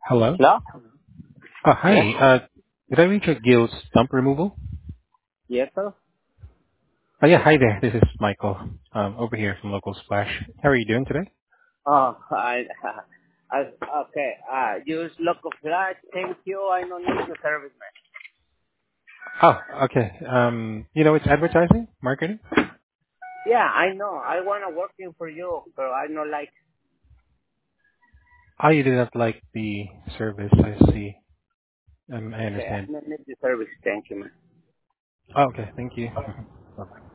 Hello? Hello? Yes? Hi. Did I reach a Gil's stump removal? Yes, sir? Yeah, hi there. This is Michael, over here from Local Splash. How are you doing today? Oh, I, okay. Use local flash. Thank you. I don't need the service, man. Oh, okay. It's advertising, marketing? Yeah, I know. I want to working for you, but I don't like. Oh, you did not like the service. I see. I Okay, I understand. don't need the service. Thank you, man. Oh, okay. Thank you. Mhm. Bye-bye.